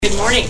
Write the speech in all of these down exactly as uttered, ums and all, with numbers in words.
Good morning.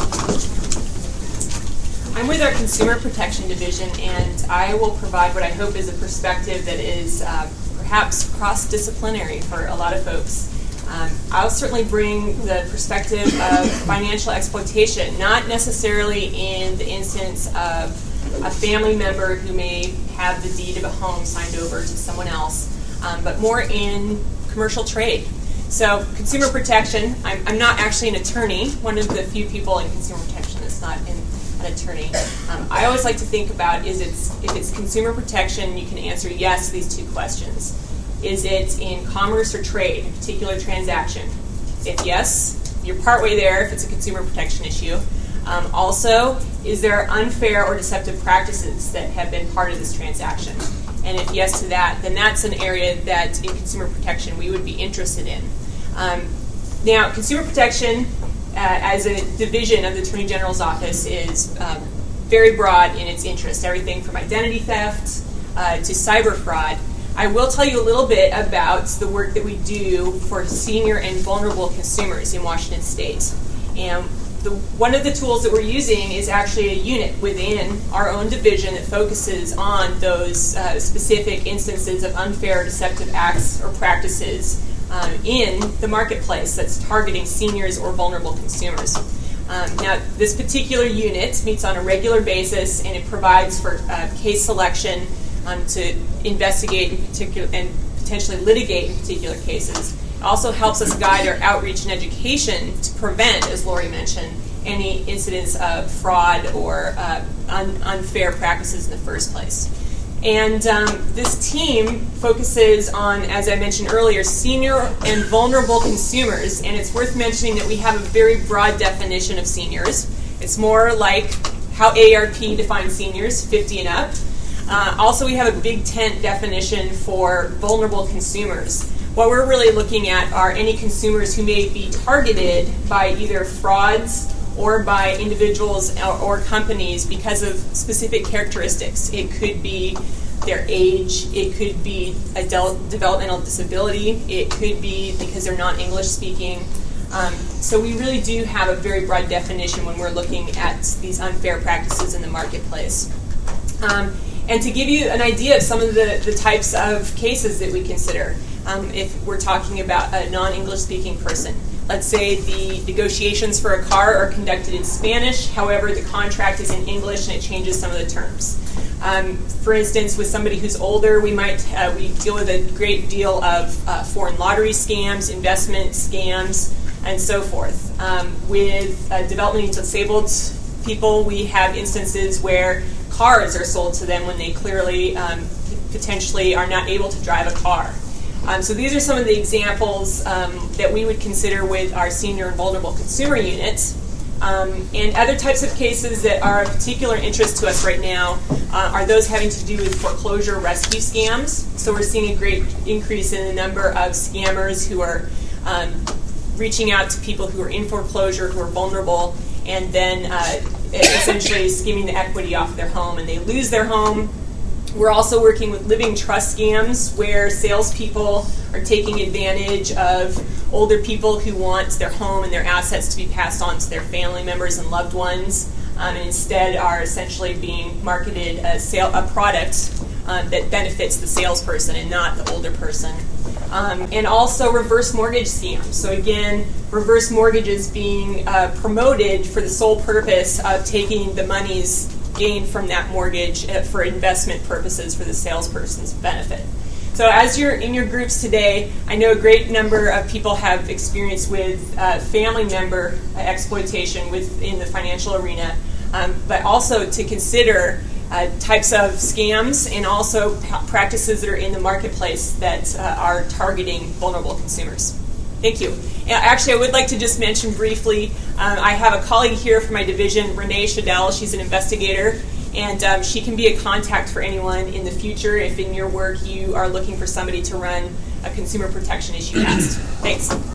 I'm with our Consumer Protection Division, and I will provide what I hope is a perspective that is uh, perhaps cross-disciplinary for a lot of folks. Um, I'll certainly bring the perspective of financial exploitation, not necessarily in the instance of a family member who may have the deed of a home signed over to someone else, um, but more in commercial trade. So, consumer protection, I'm, I'm not actually an attorney, one of the few people in consumer protection that's not in, an attorney. Um, I always like to think about, is it's, if it's consumer protection, you can answer yes to these two questions. Is it in commerce or trade, a particular transaction? If yes, you're partway there if it's a consumer protection issue. Um, also, is there unfair or deceptive practices that have been part of this transaction? And if yes to that, then that's an area that in consumer protection we would be interested in. Um, now, consumer protection uh, as a division of the Attorney General's office is um, very broad in its interest, everything from identity theft uh, to cyber fraud. I will tell you a little bit about the work that we do for senior and vulnerable consumers in Washington State. And The, one of the tools that we're using is actually a unit within our own division that focuses on those uh, specific instances of unfair or deceptive acts or practices um, in the marketplace that's targeting seniors or vulnerable consumers. Um, now, this particular unit meets on a regular basis, and it provides for uh, case selection um, to investigate in particular and potentially litigate in particular cases. It also helps us guide our outreach and education to prevent, as Lori mentioned, any incidents of fraud or uh, un- unfair practices in the first place. And um, this team focuses on, as I mentioned earlier, senior and vulnerable consumers, and it's worth mentioning that we have a very broad definition of seniors. It's more like how A A R P defines seniors, fifty and up. Uh, also, we have a big tent definition for vulnerable consumers. What we're really looking at are any consumers who may be targeted by either frauds or by individuals or, or companies because of specific characteristics. It could be their age, it could be a del- developmental disability, it could be because they're not English speaking. Um, so we really do have a very broad definition when we're looking at these unfair practices in the marketplace. Um, and to give you an idea of some of the, the types of cases that we consider, Um, if we're talking about a non-English speaking person. Let's say the negotiations for a car are conducted in Spanish, however the contract is in English and it changes some of the terms. Um, for instance, with somebody who's older, we might uh, we deal with a great deal of uh, foreign lottery scams, investment scams, and so forth. Um, with uh, developmentally disabled people, we have instances where cars are sold to them when they clearly um, potentially are not able to drive a car. Um, so these are some of the examples um, that we would consider with our senior and vulnerable consumer units. Um, and other types of cases that are of particular interest to us right now uh, are those having to do with foreclosure rescue scams. So we're seeing a great increase in the number of scammers who are um, reaching out to people who are in foreclosure, who are vulnerable, and then uh, essentially skimming the equity off of their home, and they lose their home. We're also working with living trust scams where salespeople are taking advantage of older people who want their home and their assets to be passed on to their family members and loved ones, um, and instead are essentially being marketed a, sale, a product um, that benefits the salesperson and not the older person. Um, and also reverse mortgage scams. So again, reverse mortgages being uh, promoted for the sole purpose of taking the monies gained from that mortgage for investment purposes for the salesperson's benefit. So as you're in your groups today, I know a great number of people have experience with uh, family member exploitation within the financial arena, um, but also to consider uh, types of scams and also p- practices that are in the marketplace that uh, are targeting vulnerable consumers. Thank you. Actually, I would like to just mention briefly, um, I have a colleague here from my division, Renee Shadell. She's an investigator, and um, she can be a contact for anyone in the future if in your work you are looking for somebody to run a consumer protection issue test. Thanks.